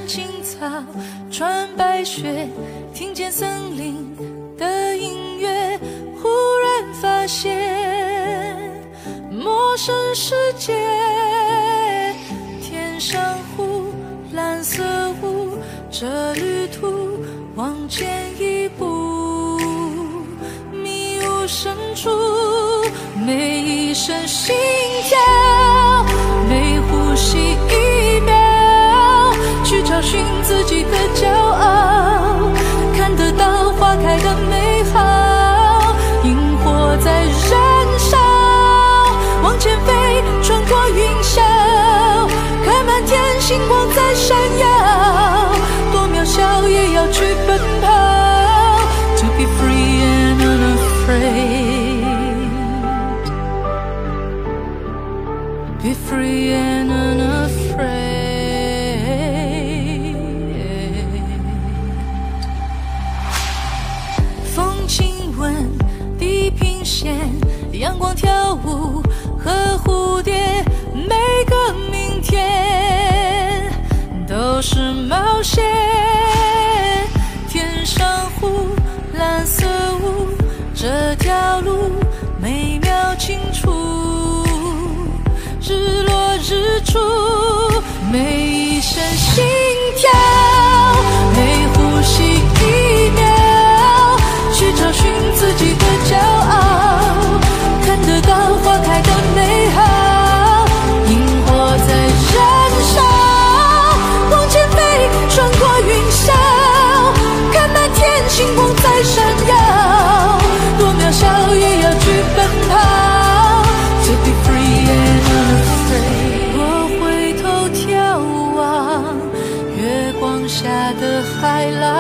青草，穿白雪，听见森林的音乐，忽然发现陌生世界。天上湖，蓝色雾，这旅途往前一步，迷雾深处，每一声心跳，每呼吸一秒，去找寻自己的骄傲，看得到花开的美好，萤火在燃烧，往前飞，穿过云霄，看满天星光在闪耀，多渺小也要去奔跑 To be free and unafraid Be free and unafraid 风轻吻地平线，阳光跳舞和蝴蝶，每个明天都是冒险。天上湖，蓝色雾，这条路美妙清楚，日落日出，每一声心跳，每呼吸一秒，去找寻自己的骄傲，看得到花开的美好，萤火在燃烧，往前飞，穿过云霄，看满天星光在闪耀，多渺小也要去奔跑 To be free and unafraid 我回头眺望月光下的海浪，